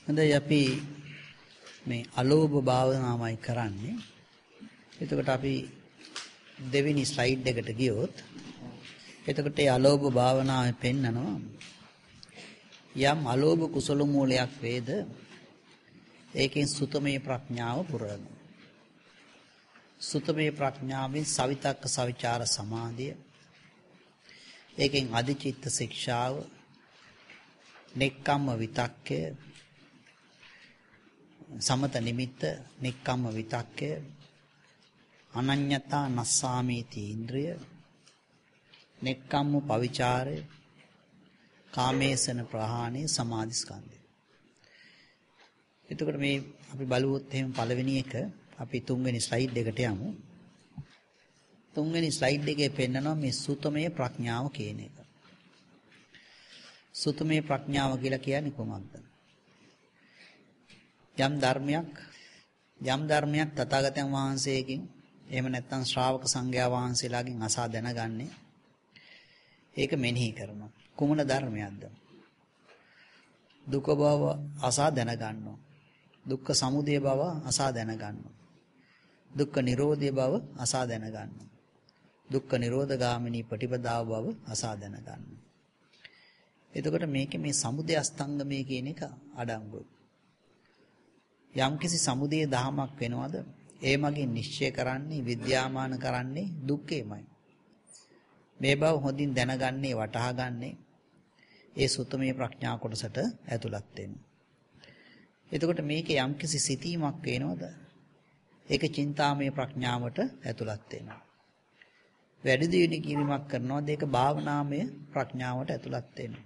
හොඳයි අපි මේ අලෝභ භාවනාවයි කරන්නේ. එතකොට අපි දෙවෙනි ස්ලයිඩ් එකට ගියොත් එතකොට මේ අලෝභ භාවනාවේ පෙන්නනවා යම් අලෝභ කුසල මූලයක් වේද ඒකෙන් සුතමේ ප්‍රඥාව පුරනවා. සුතමේ ප්‍රඥාවෙන් සවිතක්ක සවිචාර සමාධිය ඒකෙන් අධිචිත්ත ශික්ෂාව නෙක්ඛම්ම විතක්කය සමත නිමිත්ත නෙක්ඛම්ම විතක්කය අනඤ්ඤතා නස්සාමීති ඉන්ද්‍රිය නෙක්ඛම්ම පවිචාරය කාමේසන ප්‍රහාණය සමාධි ස්කන්ධය. එතකොට මේ අපි බලුවොත් එහෙම පළවෙනි එක අපි තුන්වෙනි ස්ලයිඩ් එකට යමු. තුන්වෙනි ස්ලයිඩ් එකේ පෙන්නනවා මේ සුතමේ ප්‍රඥාව කියන එක. සුතමේ ප්‍රඥාව කියලා කියන්නේ කොහොමද? යම් ධර්මයක් තථාගතයන් වහන්සේගෙන් එහෙම නැත්නම් ශ්‍රාවක සංඝයා වහන්සේලාගෙන් අසා දැනගන්නේ ඒක මෙනෙහි කරනවා. කුමන ධර්මයක්ද? දුක බව අසා දැනගන්නවා. දුක්ඛ සමුදය බව අසා දැනගන්නවා. දුක්ඛ නිරෝධය බව අසා දැනගන්නවා. දුක්ඛ නිරෝධ ගාමිනී ප්‍රතිපදාව බව අසා දැනගන්නවා. එතකොට මේකේ මේ සමුදය අස්තංගමය කියන එක අඩංගුයි. යම්කිසි සමුදය දහමක් වෙනවද? ඒ මගින් නිශ්චය කරන්නේ විද්‍යාමාන කරන්නේ දුක්ඛේමයි. මේ බව හොඳින් දැනගන්නේ වටහාගන්නේ ඒ සුත්තමේ ප්‍රඥා කොටසට ඇතුළත් වෙනවා. එතකොට මේකේ යම්කිසි සිතීමක් වෙනවද? ඒක චින්තාමය ප්‍රඥාවට ඇතුළත් වෙනවා. වැඩි දියුණු කිරීමක් කරනවද? ඒක භාවනාමය ප්‍රඥාවට ඇතුළත් වෙනවා.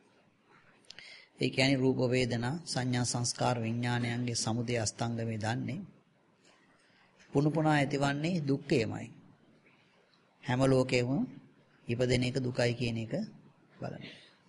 ඒ කියන්නේ රූප වේදනා සංඥා සංස්කාර විඥානයන්ගේ සමුදය අස්තංගමේ දන්නේ පුනුපුනා ඇතිවන්නේ දුක්ඛයමයි. හැම ලෝකෙම ඉපදෙන එක දුකයි කියන එක බලන්න.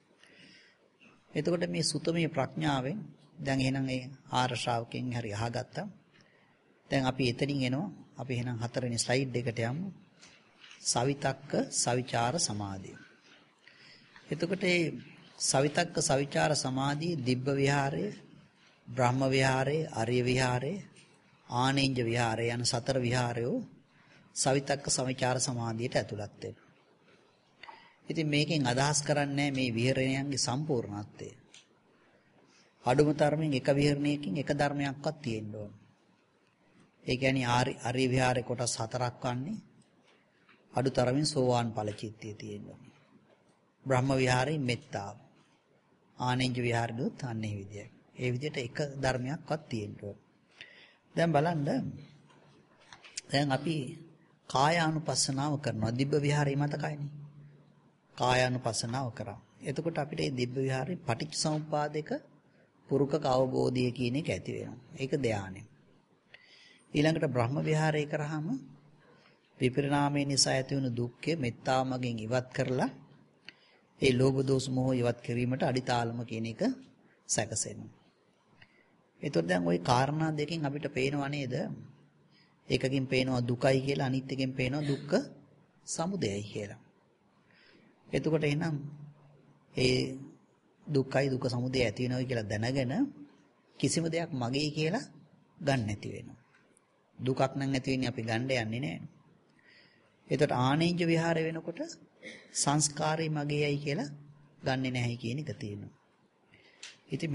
එතකොට මේ සුතමේ ප්‍රඥාවෙන් දැන් එහෙනම් ඒ ආර්ය ශ්‍රාවකෙන් හරි අහගත්තා. දැන් අපි එතනින් එනවා. අපි එහෙනම් හතරවෙනි ස්ලයිඩ් එකට යමු. සවිතක්ක සවිචාර සමාධිය. එතකොට මේ සවිතක්ක සවිචාර සමාධියේ දිබ්බ විහාරය, බ්‍රහ්ම විහාරය, ආර්ය විහාරය, ආනෙන්ජ විහාරය යන සතර විහාරයෝ සවිතක්ක සවිචාර සමාධියට ඇතුළත් වෙනවා. ඉතින් මේකෙන් අදහස් කරන්නේ මේ විහරණයන්ගේ සම්පූර්ණත්වය. අඩුම තරමින් එක විහරණයකින් එක ධර්මයක්වත් තියෙන්න ඕන. ඒ කියන්නේ ආර්ය විහාරේ කොටස් හතරක් වන්නේ අඩු තරමින් සෝවාන් ඵල චිත්තය තියෙනවා. බ්‍රහ්ම විහාරේ මෙත්තාව. ආනෙන්ජ විහාරෙදුත් අන්නේ විදියයි. ඒ විදිහට එක ධර්මයක්වත් තියෙන්න ඕන. දැන් බලන්න. දැන් අපි කායානුපස්සනාව කරනවා. දිබ්බ විහාරේ මතකයිනේ. කායානුපස්සනාව කරා. එතකොට අපිට මේ දිබ්බ විහාරේ පටිච්චසමුප්පාදයක පුරුකක අවබෝධය කියන එක ඇති වෙනවා. ඒක ධානය. ඊළඟට බ්‍රහ්ම විහාරය කරාම විපරිණාමය නිසා ඇති වුණු දුක්ඛය මෙත්තාව මගින් ඉවත් කරලා ඒ ලෝභ දෝෂ මොහ ඉවත් කිරීමට අඩිතාලම කියන එක සැකසෙනවා. එතකොට දැන් ওই කාරණා දෙකෙන් අපිට පේනව නේද? එකකින් පේනවා දුකයි කියලා අනිත් එකෙන් පේනවා දුක්ඛ සමුදයයි කියලා. එතකොට එහෙනම් ඒ දුක්ඛයි දුක්ඛ සමුදය ඇති වෙනවා කියලා දැනගෙන කිසිම දෙයක් මගේ කියලා ගන්න නැති වෙනවා. දුකක් නම් ඇති වෙන්නේ අපි ගන්න යන්නේ නැහැ. එතකොට ආනෙන්ජ විහාරය වෙනකොට සංස්කාරය මගේයි කියලා ගන්නෙ නැහැ කියන එක තියෙනවා. ඉතින්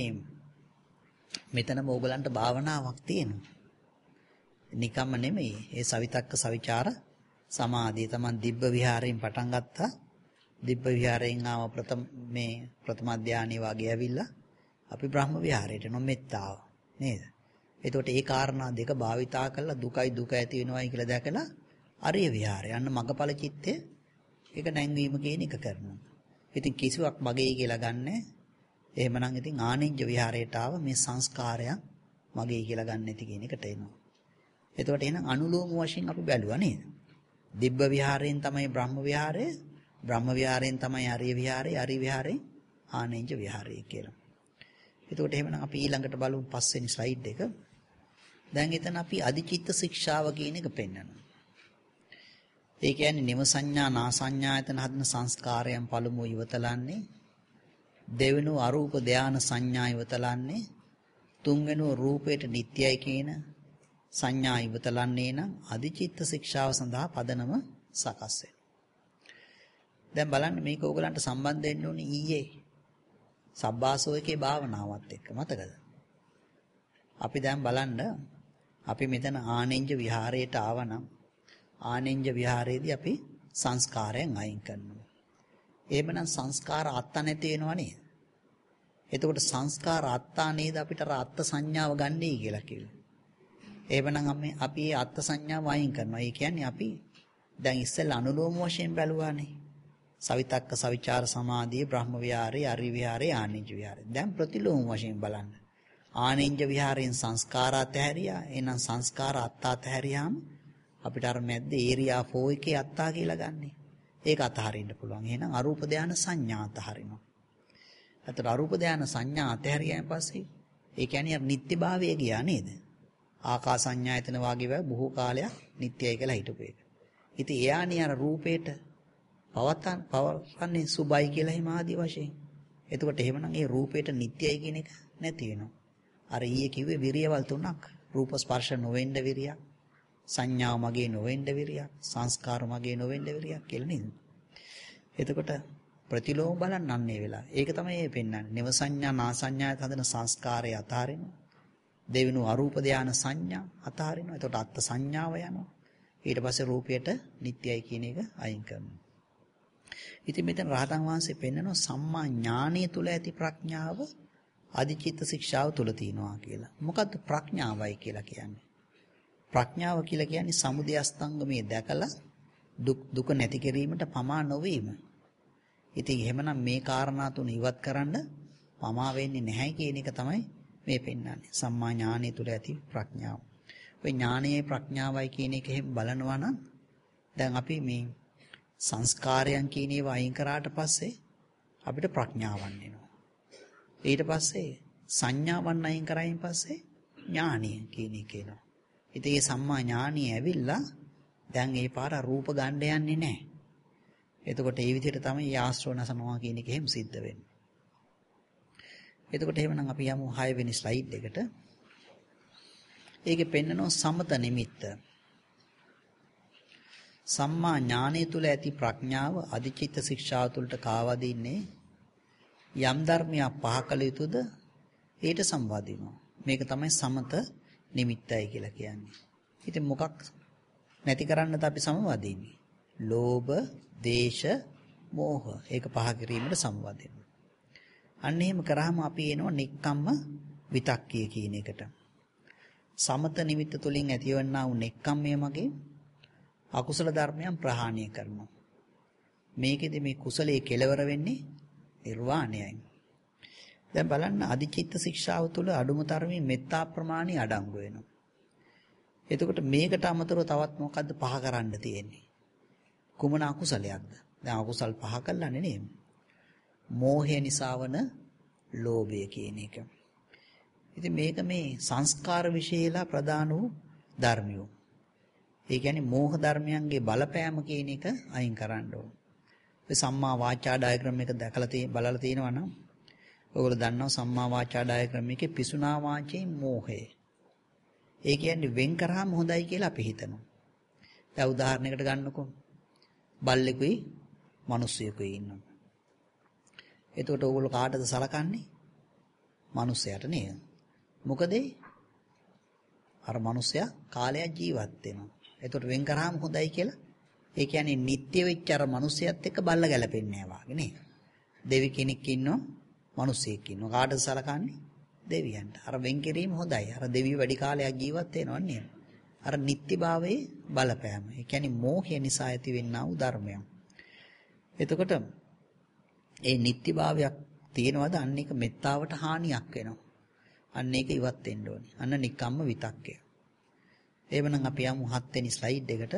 මෙතනම ඕගලන්ට භාවනාවක් තියෙනවා. නිකම්ම නෙමෙයි. ඒ සවිතක්ක සවිචාර සමාධිය තමයි දිබ්බ විහාරයෙන් පටන් ගත්තා. දිබ්බ විහාරයෙන් ආව ප්‍රථම ධානය වගේ ඇවිල්ලා අපි බ්‍රහ්ම විහාරයට නොමෙත්තාව නේද? එතකොට ඒ කාරණා දෙක භාවිතා කරලා දුකයි දුක ඇති වෙනවයි කියලා දැකලා ආර්ය විහාරය යන්න මගපල චිත්තේ ඒක නැංවීම කියන එක කරනවා. ඉතින් කිසිවක් මගේ කියලා ගන්නෑ. එහෙමනම් ඉතින් ආනෙන්ජ විහාරයට ආව මේ සංස්කාරයන් මගේ කියලා ගන්න නැති කියන එකට එනවා. එතකොට එහෙනම් අනුලෝම වශයෙන් අපි බැලුවා නේද? දිබ්බ විහාරයෙන් තමයි බ්‍රහ්ම විහාරය, බ්‍රහ්ම විහාරයෙන් තමයි ආර්ය විහාරය, ආර්ය විහාරයෙන් ආනෙන්ජ විහාරය කියලා. එතකොට එහෙමනම් අපි ඊළඟට බලමු පස්වෙනි ස්ලයිඩ් එක. දැන් එතන අපි අධිචිත්ත ශික්ෂාව කියන එක පෙන්වනවා. ඒ කියන්නේ නිම සංඥා නා සංඥායතන හදන සංස්කාරයන් පළමුව ඉවතලන්නේ දෙවෙනි අරූප ධාන සංඥා ඉවතලන්නේ තුන්වෙනි රූපයට නිට්ටයයි කියන සංඥා ඉවතලන්නේ නම් අධිචිත්ත ශික්ෂාව සඳහා පදනම සකස් වෙනවා. දැන් බලන්න මේක ඕගලන්ට සම්බන්ධ වෙන්න ඕනේ ඊයේ සබ්බාසෝ එකේ භාවනාවත් එක්ක මතකද? අපි දැන් බලන්න අපි මෙතන ආනෙන්ජ විහාරයට ආවනම් ආනෙන්ජ විහාරයේදී අපි සංස්කාරයෙන් අයින් කරනවා. එහෙමනම් සංස්කාර අත්ත නැති වෙනව නේද? එතකොට සංස්කාර අත්තා නේද අපිට අත්ත සංඥාව ගන්නයි කියලා කිව්වේ. එහෙමනම් අපි මේ අත්ත සංඥාව අයින් කරනවා. ඒ කියන්නේ අපි දැන් ඉස්සෙල්ලා අනුලෝම වශයෙන් බැලුවානේ. සවිතක්ක සවිචාර සමාධිය බ්‍රහ්ම විහාරේ අරි විහාරේ ආනෙන්ජ විහාරේ. දැන් ප්‍රතිලෝම වශයෙන් බලන්න. ආනෙන්ජ විහාරයෙන් සංස්කාර අතහැරියා. එහෙනම් සංස්කාර අත්තා අතහැරියාම අපිට අර මැද්ද ඒරියා 4 එකේ අත්තා කියලා ගන්නෙ. ඒක අතහරින්න පුළුවන්. එහෙනම් අරූප ධානය සංඥා අතහරිනවා. අතට අරූප ධානය සංඥා අතහැරියන් පස්සේ ඒ කියන්නේ අර නිත්‍යභාවය ගියා නේද? ආකාස සංඥායතන වාගේ බොහෝ කාලයක් නිත්‍යයි කියලා හිටපු එක. ඉතින් එයානේ අර රූපේට පවත්න්නේ සුබයි කියලා හිම ආදී වශයෙන්. එතකොට එහෙමනම් ඒ රූපේට නිත්‍යයි කියන එක නැති වෙනවා. අර ඊයේ කිව්වේ විරියවල් තුනක්. රූප ස්පර්ශ නොවෙන්න විරියක්, සංඥාව මගේ නොවෙන්න විරියක්, සංස්කාර මගේ නොවෙන්න විරියක් කියලා නේද? එතකොට ප්‍රතිලෝම බලන්න අන්නේ වෙලා. ඒක තමයි මේ පෙන්වන්නේ. නව සංඥා නා සංඥායත හදන සංස්කාරය අතහරිනවා. දෙවෙනි අරූප ධානය සංඥා අතහරිනවා. එතකොට අත්ත් සංඥාව යනවා. ඊට පස්සේ රූපයට නිට්ටයයි කියන එක අයින් කරනවා. ඉතින් මෙතන රහතන් වහන්සේ පෙන්නනවා සම්මා ඥානීය තුල ඇති ප්‍රඥාව අධිචිත්ත ශික්ෂාව තුල තියෙනවා කියලා. මොකද්ද ප්‍රඥාවයි කියලා කියන්නේ? ප්‍රඥාව කියලා කියන්නේ සමුදය අස්තංගමයේ දැකලා දුක නැති කිරීමට පමා නොවීම. ඉතින් එහෙමනම් මේ කාරණා තුන ඉවත් කරන්න පමා වෙන්නේ නැහැ කියන එක තමයි මේ පෙන්වන්නේ. සම්මා ඥානීය තුල ඇති ප්‍රඥාව. ඔය ඥානීය ප්‍රඥාවයි කියන එක එහෙම බලනවා නම් දැන් අපි මේ සංස්කාරයන් කියන ඒවා අයින් කරාට පස්සේ අපිට ප්‍රඥාවන් එනවා. ඊට පස්සේ සංඥාවන් අයින් කරායින් පස්සේ ඥානීය කියන එක එනවා. ඉතින් මේ සම්මා ඥානීය ඇවිල්ලා දැන් ඒ පාර රූප ගන්න යන්නේ නැහැ. එතකොට මේ විදිහට තමයි ආශ්‍රව නැසනවා කියන එක එහෙම සිද්ධ වෙන්නේ. එතකොට එහෙමනම් අපි යමු 6 වෙනි ස්ලයිඩ් එකට. ඒකේ පෙන්නනවා සමත නිමිත්ත. සම්මා ඥානය තුල ඇති ප්‍රඥාව අධිචිත්ත ශික්ෂාව තුලට කාවදින්නේ යම් ධර්මයක් පහ කළ යුතුද ඊට සම්බන්ධිනවා. මේක තමයි සමත නිමිත්තයි කියලා කියන්නේ. ඉතින් මොකක් නැති කරන්නද අපි සමවදින්නේ? ලෝභ, දේශ, මෝහ. ඒක පහ කිරීමට සම්බන්ධිනවා. අන්න එහෙම කරාම අපි එනවා නික්කම්ම විතක්කිය කියන එකට. සමත නිමිත්ත තුලින් ඇතිවන්නා වූ නික්කම්මය මගේ අකුසල ධර්මයන් ප්‍රහාණය කරනවා. මේකෙදි මේ කුසලයේ කෙලවර වෙන්නේ නිර්වාණයයි. දැන් බලන්න අධිචිත්ත ශික්ෂාව තුළ අඩුම තරමේ මෙත්තා ප්‍රමාණي අඩංගු වෙනවා. එතකොට මේකට අමතරව තවත් මොකද්ද පහ කරන්න තියෙන්නේ? කුමන අකුසලයක්ද? දැන් අකුසල් පහ කළානේ නේද? මෝහය නිසා වන ලෝභය කියන එක. ඉතින් මේක මේ සංස්කාර විශේෂලා ප්‍රදාන වූ ධර්මියෝ. ඒ කියන්නේ මෝහ ධර්මයන්ගේ බලපෑම කියන එක අයින් කරන්න ඕන. ඒ සම්මා වාචා ඩයග්‍රෑම් එක දැකලා බලලා තියෙනවා නම් ඔයගොල්ලෝ දන්නවා සම්මා වාචා ඩයග්‍රෑම් එකේ පිසුනා වාචේ මෝහය. ඒ කියන්නේ වෙන් කරාම හොඳයි කියලා අපි හිතනවා. දැන් උදාහරණයකට ගන්නකො. බල්ලෙකුයි මිනිස්සෙකුයි ඉන්නවා. එතකොට ඔයගොල්ලෝ කාටද සලකන්නේ? මිනිස්සයාට නේද? මොකද අර මිනිස්සයා කාලයක් ජීවත් වෙනවා. එතකොට වෙන් කරාම හොඳයි කියලා. ඒ කියන්නේ නිත්‍ය වෙච්ච අර මිනිස්සයත් එක්ක බල්ල ගැලපෙන්නේ නැහැ වාගේ නේද? දෙවි කෙනෙක් ඉන්නවා, මිනිස්සෙක් ඉන්නවා. කාටද සලකන්නේ? දෙවියන්ට. අර වෙන් කිරීම හොඳයි. අර දෙවියෝ වැඩි කාලයක් ජීවත් වෙනවා නේද? අර නිත්‍යභාවයේ බලපෑම. ඒ කියන්නේ මෝහය නිසා ඇතිවෙනා වූ ධර්මයක්. එතකොට ඒ නිත්‍යභාවයක් තියෙනවද? අන්න ඒක මෙත්තාවට හානියක් වෙනවා. අන්න ඒක ඉවත් වෙන්න ඕනේ. අන්න නිකම්ම විතක්කය. එහෙමනම් අපි යමු 7 වෙනි ස්ලයිඩ් එකට.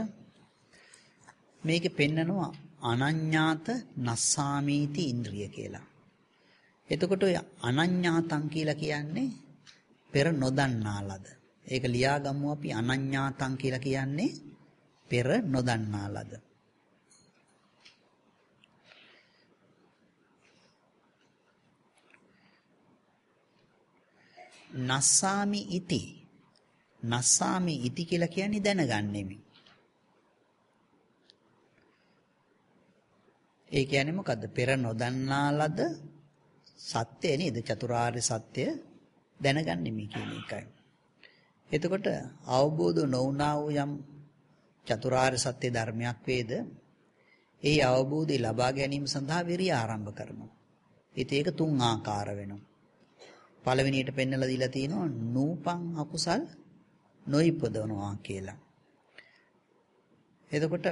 මේකේ පෙන්නනවා අනඤ්ඤාත නස්සාමීති ඉන්ද්‍රිය කියලා. එතකොට ඔය අනඤ්ඤාතං කියලා කියන්නේ පෙර නොදන්නා ලද. ඒක ලියාගමු අපි අනඤ්ඤාතං කියලා කියන්නේ පෙර නොදන්නා ලද. නස්සාමි ඉති. නස්සාමි ඉති කියලා කියන්නේ දැනගන්නෙමි. ඒ කියන්නේ මොකද්ද? පෙර නොදන්නා ලද සත්‍ය නේද? චතුරාර්ය සත්‍ය දැනගන්නෙමි කියන එකයි. එතකොට අවබෝධ නොවුනා වූ යම් චතුරාර්ය සත්‍ය ධර්මයක් වේද ඒ අවබෝධය ලබා ගැනීම සඳහා විරිය ආරම්භ කරනවා. ඉතින් ඒක තුන් ආකාර වෙනවා. පළවෙනියට පෙන්නලා දීලා තියෙනවා නූපං අකුසල් නොයිපදවනවා කියලා. එතකොට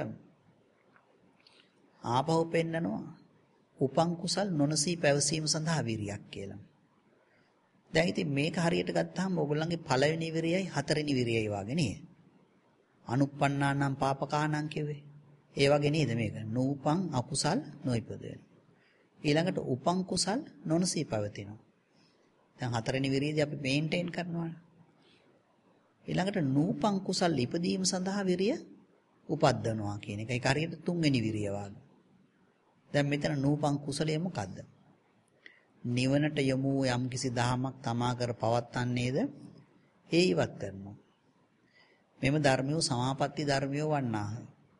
ආපහු පෙන්නනවා උපං කුසල් නොනසී පැවසීම සඳහා විරියක් කියලා. දැන් ඉතින් මේක හරියට ගත්තාම ඕගොල්ලන්ගේ පළවෙනි විරියයි හතරවෙනි විරියයි වගේ නේද? අනුප්පන්නානම් පාපකානම් කිව්වේ. ඒ වගේ නේද මේක? නූපං අකුසල් නොයිපදවෙන. ඊළඟට උපං කුසල් නොනසී පැවතිනවා. දැන් හතරවෙනි විරියදී අපි මේන්ටේන් කරනවා. ඊළඟට නූපං කුසල් ඉපදීම සඳහා විරිය උපද්දනවා කියන එක. ඒක හරියට තුන්වෙනි විරිය වගේ. දැන් මෙතන නූපං කුසලය මොකද්ද? නිවනට යමු යම්කිසි දහමක් තමා කර පවත්තන්නේද ඒ ඉවත් කරනවා. මෙම ධර්මියෝ සමාපatti ධර්මියෝ වන්නාහ.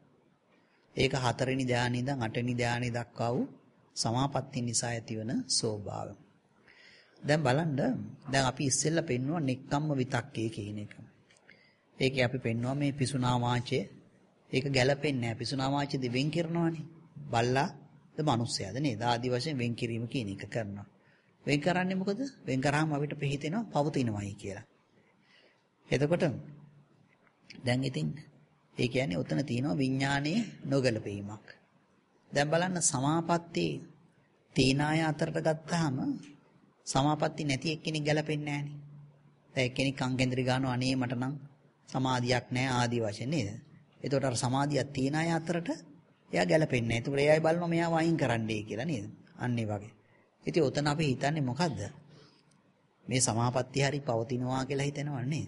ඒක හතරවෙනි ධානය ඉඳන් අටවෙනි ධානය දක්වා වූ සමාපatti නිසා ඇතිවන ස්වභාවය. දැන් බලන්න දැන් අපි ඉස්සෙල්ලා පෙන්නුවා නෙක්ඛම්ම විතක්කේ කියන එක. ඒකේ අපි පෙන්නුවා මේ පිසුනා වාචය ඒක ගැලපෙන්නේ නැහැ. පිසුනා වාචය දෙවෙන් කරනවානේ. බල්ලාද මිනිස්සයාද නේද? ආදි වශයෙන් වෙන් කිරීම කියන එක කරනවා. වෙන් කරන්නේ මොකද? වෙන් කරාම අපිට පිළිහිතෙනවා පවතිනවයි කියලා. එතකොට දැන් ඉතින් ඒ කියන්නේ උතන තියෙනවා විඥානයේ නොගැලපීමක්. දැන් බලන්න සමාපatti තීනාය අතරට ගත්තාම සමාපatti නැති එක්කෙනෙක් ගැලපෙන්නේ නැහනේ. දැන් එක්කෙනෙක් අංගෙන්ද්‍රි ගන්නවා අනේ මට නම් සමාධියක් නැහැ ආදි වශයෙන් නේද? එතකොට අර සමාධියක් තියෙන අය අතරට එයා ගැලපෙන්නේ නැහැ. ඒකට එයායි බලනවා මෙයා වයින් කරන්නයි කියලා නේද? අන්න ඒ වගේ. ඉතින් උතන අපි හිතන්නේ මොකද්ද? මේ සමාපatti හරි පවතිනවා කියලා හිතනවා නේද?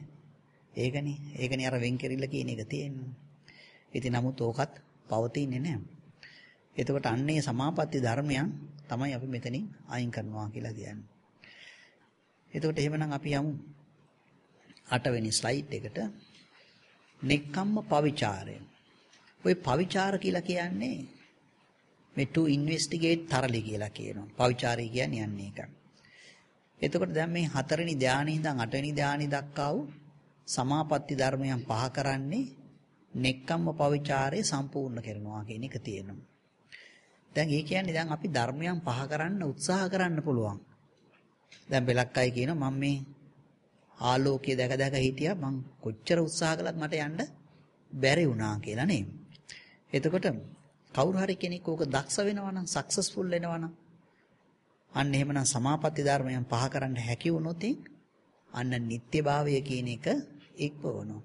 ඒකනේ අර වෙන් කෙරිල්ල කියන එක තියෙන්නේ. ඉතින් නමුත් ඕකත් පවතින්නේ නැහැ. එතකොට අන්නේ සමාපatti ධර්මයන් තමයි අපි මෙතනින් අයින් කරනවා කියලා කියන්නේ. එතකොට එහෙමනම් අපි යමු 8 වෙනි ස්ලයිඩ් එකට. නෙක්ඛම්ම පවිචාරය. ওই පවිචාර කියලා කියන්නේ මේ to investigate thoroughly කියලා කියනවා. පවිචාරය කියන්නේ යන්නේ ඒක. එතකොට දැන් මේ 4 වෙනි ධානයේ ඉඳන් 8 වෙනි ධානය දක්වා වූ සමාපatti ධර්මයන් පහ කරන්නේ නෙක්ඛම්ම පවිචාරය සම්පූර්ණ කරනවා කියන එක තියෙනවා. දැන් ඒ කියන්නේ දැන් අපි ධර්මයන් පහ කරන්න උත්සාහ කරන්න පුළුවන්. දැන් බෙලක් අය කියනවා මම මේ ආලෝකය දැක දැක හිටියා මං කොච්චර උත්සාහ කළත් මට යන්න බැරි වුණා කියලා නේ. එතකොට කවුරු හරි කෙනෙක් ඕක දක්ෂ වෙනවා නම් සක්සස්ෆුල් වෙනවා නම් අන්න එහෙමනම් සමාපatti ධර්මයන් පහ කරන්න හැකි වුණොත් අන්න නිත්‍යභාවය කියන එක ඉක්මවනවා.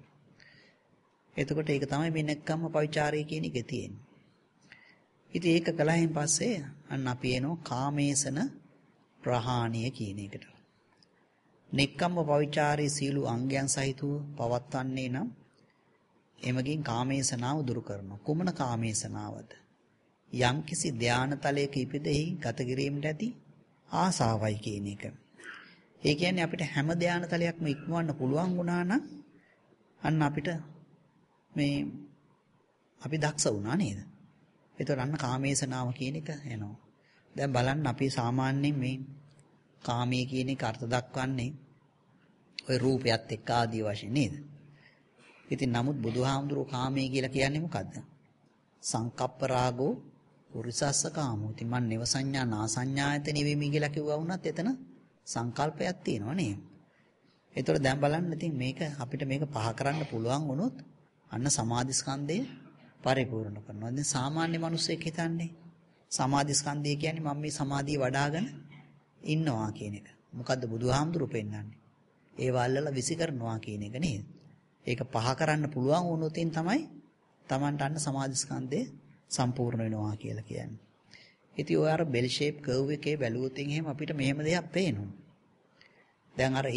එතකොට ඒක තමයි මේ නෙක්ඛම්ම පවිචාරය කියන එකේ තියෙන්නේ. ඉතින් ඒක කලහින් පස්සේ අන්න අපි එනවා කාමේසන ප්‍රහාණය කියන එකට. නෙක්ඛම්ම පවිචාරයේ සීළු අංගයන් සහිතව පවත්වන්නේ නම් එමගින් කාමේසනාව දුරු කරනවා. කුමන කාමේසනාවද? යම්කිසි ධානතලයක ඉපදෙහි ගත කිරීමට ඇති ආසාවයි කියන එක. ඒ කියන්නේ අපිට හැම ධානතලයක්ම ඉක්මවන්න පුළුවන් වුණා නම් අන්න අපිට මේ අපි දක්ෂ වුණා නේද? ඒතර අන්න කාමේසනාව කියන එක එනවා. දැන් බලන්න අපි සාමාන්‍යයෙන් මේ කාමයේ කියන එක අර්ථ දක්වන්නේ ওই රූපයත් එක්ක ආදී වශයෙන් නේද? ඉතින් නමුත් බුදුහාමුදුරුවෝ කාමයේ කියලා කියන්නේ මොකද්ද? සංකප්ප රාගෝ පුරිසස්ස කාමෝ. ඉතින් මන් නේව සංඥා නා සංඥායතන නෙවෙමි කියලා කිව්වා වුණත් එතන සංකල්පයක් තියෙනවා නේද? ඒතර දැන් බලන්න ඉතින් මේක අපිට මේක පහ කරන්න පුළුවන් වුණොත් අන්න සමාධි ස්කන්ධය පරිපූර්ණ කරනවා. දැන් සාමාන්‍ය මිනිස්සෙක් හිතන්නේ සමාධි ස්කන්ධය කියන්නේ මම මේ සමාධිය වඩ아가න ඉන්නවා කියන එක. මොකද්ද බුදුහාමුදුරුවෝ පෙන්නන්නේ? ඒ වල්ලලා විසි කරනවා කියන එක නේද? ඒක පහ කරන්න පුළුවන් වුණොත් තමයි Tamanට අන්න සමාධි ස්කන්ධය සම්පූර්ණ වෙනවා කියලා කියන්නේ. ඉතින් ඔය අර බෙල් ෂේප් කර්ව් එකේ බැලුවොත් එහෙම අපිට මෙහෙම දෙයක් පේනවා. දැන් අර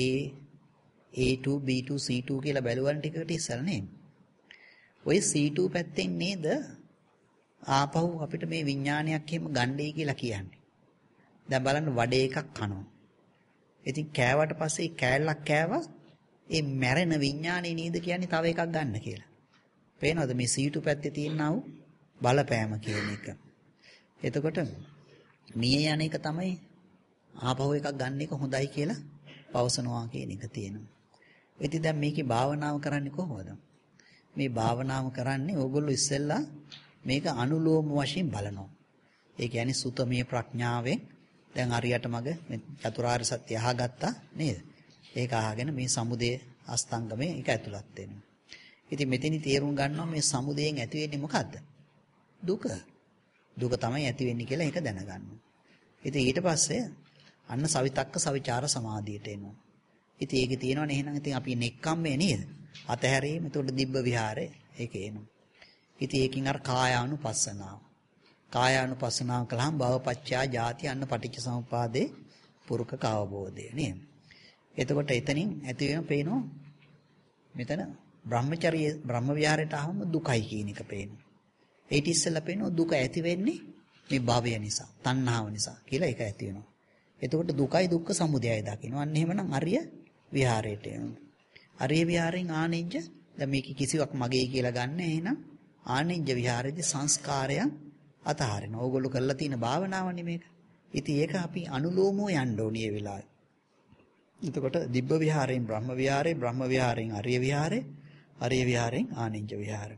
A2 B2 C2 කියලා බැලුවන් ටිකට ඉස්සලා නේද? ඔය C2 පැත්තෙන් නේද ආපහු අපිට මේ විඥානයක් එහෙම ගන්නයි කියලා කියන්නේ. දැන් බලන්න වඩේ එකක් කනවා. ඉතින් කෑවට පස්සේ කෑල්ලක් කෑවා ඒ මැරෙන විඥානේ නේද කියන්නේ තව එකක් ගන්න කියලා. පේනවද මේ සීටු පැත්තේ තියෙනා වූ බලපෑම කියන එක. එතකොට මිය යන එක තමයි ආපහු එකක් ගන්න එක හොඳයි කියලා පවසනවා කියන එක තියෙනවා. ඉතින් දැන් මේකේ භාවනාව කරන්නේ කොහොමද? මේ භාවනාව කරන්නේ ඕගොල්ලෝ ඉස්සෙල්ලා මේක අනුලෝම වශයෙන් බලනවා. ඒ කියන්නේ සුතමේ ප්‍රඥාවෙන් දැන් හරියට මග චතුරාර්ය සත්‍ය අහගත්තා නේද? ඒක අහගෙන මේ සමුදය අස්තංගමේ ඒක ඇතුළත් වෙනවා. ඉතින් මෙතනි තේරුම් ගන්නවා මේ සමුදයෙන් ඇති වෙන්නේ මොකද්ද? දුක. දුක තමයි ඇති වෙන්නේ කියලා ඒක දැනගන්නවා. ඉතින් ඊට පස්සේ අන්න සවිතක්ක සවිචාර සමාධියට එනවා. ඉතින් ඒකේ තියෙනවනේ එහෙනම් ඉතින් අපි නෙක්ඛම්මේ නේද? අතහැරීම එතකොට දිබ්බ විහාරේ ඒකේ එනවා. ඉතින් ඒකින් අර කායානුපස්සනාව. කායානුපස්සනාව කළාම භවපච්චා ජාති අන්න පටිච්ච සමුපාදේ පුරුකක අවබෝධය නේද? එතකොට එතනින් ඇති වෙන පේනවා මෙතන බ්‍රහ්මචර්ය බ්‍රහ්ම විහාරයට ආවම දුකයි කියන එක පේනවා. ඒටි ඉස්සෙල්ලා පේනවා දුක ඇති වෙන්නේ මේ භවය නිසා, තණ්හාව නිසා කියලා ඒක ඇති වෙනවා. එතකොට දුකයි දුක්ඛ සමුදයයි දකින්න. අන්න එහෙමනම් අරිය විහාරයට එනවා. අරිය විහාරයෙන් ආනෙන්ජ දැන් මේක කිසිවක් මගේ කියලා ගන්න. එහෙනම් ආනෙන්ජ විහාරයේදී සංස්කාරයන් අතහරිනවා. ඕගොල්ලෝ කරලා තියෙන භාවනාවනේ මේක. ඉතින් ඒක අපි අනුලෝමව යන්න ඕනේ මේ වෙලාවේ. එතකොට දිබ්බ විහාරයෙන් බ්‍රහ්ම විහාරේ, බ්‍රහ්ම විහාරයෙන් අරිය විහාරේ, අරිය විහාරයෙන් ආනෙන්ජ විහාරේ.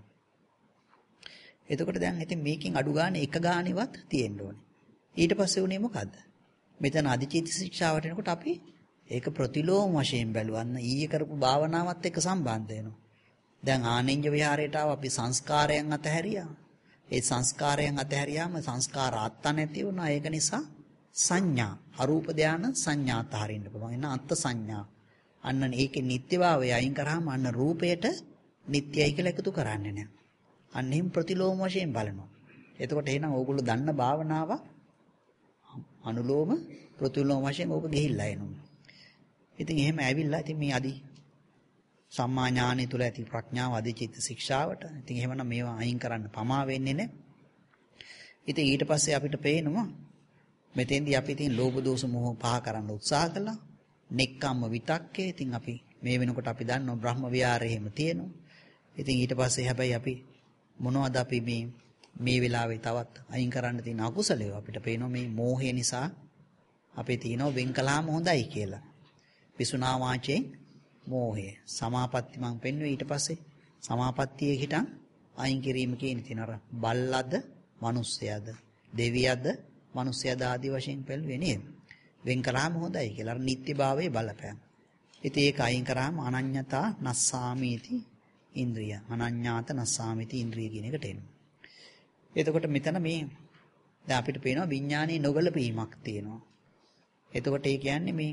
එතකොට දැන් ඉතින් මේකෙන් අඩු ගන්න එක ගාණේවත් තියෙන්න ඕනේ. ඊට පස්සේ උනේ මොකද්ද? මෙතන අධිචේත ශික්ෂාවට එනකොට අපි ඒක ප්‍රතිලෝම වශයෙන් බැලුවන්න ඊයේ කරපු භාවනාවත් එක්ක සම්බන්ධ වෙනවා. දැන් ආනෙන්ජ විහාරයට ආව අපි සංස්කාරයන් අතහැරියා. ඒ සංස්කාරයන් අතහැරියාම සංස්කාර ආත්ත නැති වුණා. ඒක නිසා සංඥා අරූප ධාන සංඥා අතහරින්න පුළුවන්. එන අත්ත් සංඥා. අන්න ඒකේ නිට්ටයභාවය අයින් කරාම අන්න රූපයට නිට්ටයයි කියලා එකතු කරන්නේ නැහැ. අන්න එහෙම ප්‍රතිලෝම වශයෙන් බලනවා. එතකොට එහෙනම් ඕගොල්ලෝ දන්න භාවනාව අනුලෝම ප්‍රතිලෝම වශයෙන් ඕක ගිහිල්ලා එනවා. ඉතින් එහෙම ඇවිල්ලා ඉතින් මේ අදි සම්මා ඥානය තුල ඇති ප්‍රඥාව අධිචිත්ත ශික්ෂාවට. ඉතින් එහෙමනම් මේවා අයින් කරන්න පමා වෙන්නේ නැහැ. ඉතින් ඊට පස්සේ අපිට පේනවා මෙතෙන්දී අපි ඉතින් ලෝභ දෝෂ මොහ පහ කරන්න උත්සාහ කළා. නෙක්ඛම්ම විතක්කේ. ඉතින් අපි මේ වෙනකොට අපි දන්නවා බ්‍රහ්ම විහාරේ එහෙම තියෙනවා. ඉතින් ඊට පස්සේ හැබැයි අපි මොනවද අපි මේ වෙලාවේ තවත් අයින් කරන්න තියෙන අකුසලය අපිට පේනවා මේ මෝහය නිසා අපේ තියෙනවා වෙන් කළාම හොඳයි කියලා. විසුනා වාචයෙන් මෝහය. සමාපatti මං පෙන්වුවේ ඊට පස්සේ සමාපත්තියේ හිටන් අයින් කිරීම කියන තියෙන අර බල්ලද, මිනිස්සයද, දෙවියද, මිනිස්සයද ආදී වශයෙන් පෙන්වුවේ නේද? වෙන් කළාම හොඳයි කියලා අර නිත්‍යභාවයේ බලපෑම. ඉතින් ඒක අයින් කරාම අනඤ්ඤතා නස්සාමීති ඉන්ද්‍රිය. අනඤ්ඤාත නස්සාමීති ඉන්ද්‍රිය කියන එකට එනවා. එතකොට මෙතන මේ දැන් අපිට පේනවා විඥානයේ නොගැලපීමක් තියෙනවා. එතකොට ඒ කියන්නේ මේ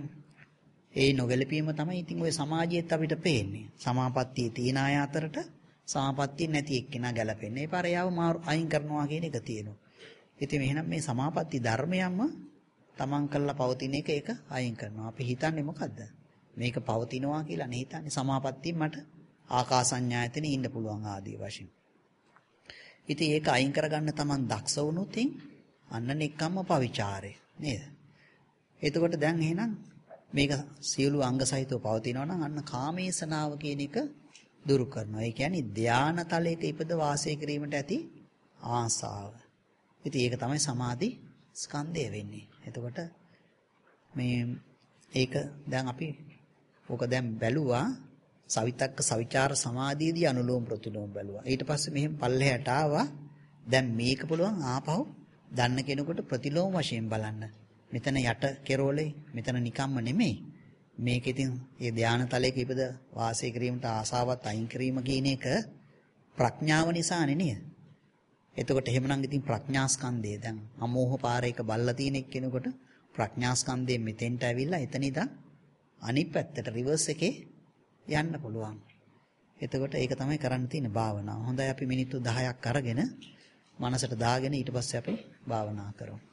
ඒ නොගැලපීම තමයි ඉතින් ওই සමාජයේත් අපිට පේන්නේ. සමාපත්තිය තියන අය අතරට සමාපත්තිය නැති එක්කෙනා ගැලපෙන්නේ. ඒ පාරයාව මාරු අයින් කරනවා කියන එක තියෙනවා. ඉතින් එහෙනම් මේ සමාපatti ධර්මයන්ම තමන් කළා පවතින එක ඒක අයින් කරනවා. අපි හිතන්නේ මොකද්ද? මේක පවතිනවා කියලා නේ හිතන්නේ. සමාපත්තිය මට ආකාසඤ්ඤායතනෙ ඉන්න පුළුවන් ආදී වශයෙන්. ඉතින් ඒක අයින් කරගන්න තමන් දක්ෂ වුණොත් අන්න නෙක්ඛම්ම පවිචාරය නේද? එතකොට දැන් එහෙනම් මේක සියලු අංග සහිතව පවතිනවා නම් අන්න කාමේසනාව කියන එක දුරු කරනවා. ඒ කියන්නේ ධානා තලයක ඉපද වාසය කිරීමට ඇති ආසාව. ඉතින් ඒක තමයි සමාධි ස්කන්ධය වෙන්නේ. එතකොට මේ ඒක දැන් අපි ඕක දැන් බැලුවා සවිතක්ක සවිචාර සමාධියේදී අනුලෝම ප්‍රතිලෝම බැලුවා. ඊට පස්සේ මෙහෙම පල්ලෙහාට ආවා. දැන් මේක පුළුවන් ආපහු දන්න කෙනෙකුට ප්‍රතිලෝම වශයෙන් බලන්න. මෙතන යට කෙරෝලේ මෙතන නිකම්ම නෙමෙයි. මේක ඉතින් ඒ ධානා තලයක ඉපද වාසය කිරීමට ආසාවත් අයින් කිරීම කියන එක ප්‍රඥාව නිසානේ නේද? එතකොට එහෙමනම් ඉතින් ප්‍රඥා ස්කන්ධය දැන් අමෝහ පාරයක බල්ලා තියෙන එක්කෙනෙකුට ප්‍රඥා ස්කන්ධයෙන් මෙතෙන්ට ඇවිල්ලා එතන ඉඳන් අනිත් පැත්තට රිවර්ස් එකේ යන්න පුළුවන්. එතකොට ඒක තමයි කරන්න තියෙන භාවනාව. හොඳයි අපි මිනිත්තු 10ක් අරගෙන මනසට දාගෙන ඊට පස්සේ අපි භාවනා කරමු.